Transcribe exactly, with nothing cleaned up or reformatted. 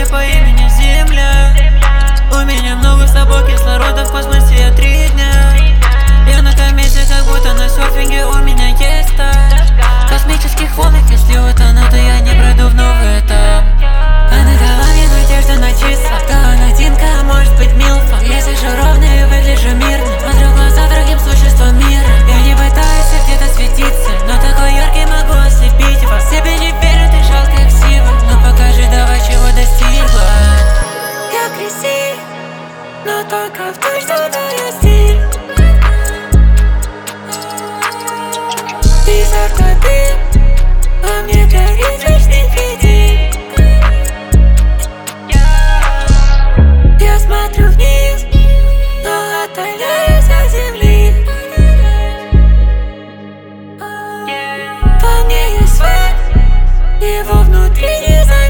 планете по имени Земля. У меня много с тобой кислорода, в космосе я три дня. Я на комете, как будто на серфинге, у меня есть тач космических волнах, если это надо, я не пройду в новый этап. Она дала мне надежду на числа, то он одинка, а может быть милфа. Я сижу ровно и выгляжу мирно, смотрю в глаза другим существам мира. Я не пытаюсь где-то светиться, но такой яркий могу ослепить вас. Себе не верю, ты жалкая ксива, но покажи давай, чего достигла. Я красив, но только в том, что твой стиль. Ты зоркий дым, а мне горит вечный светил. Я смотрю вниз, но отдаляюсь от земли. Во мне есть свет, его внутри не знаю.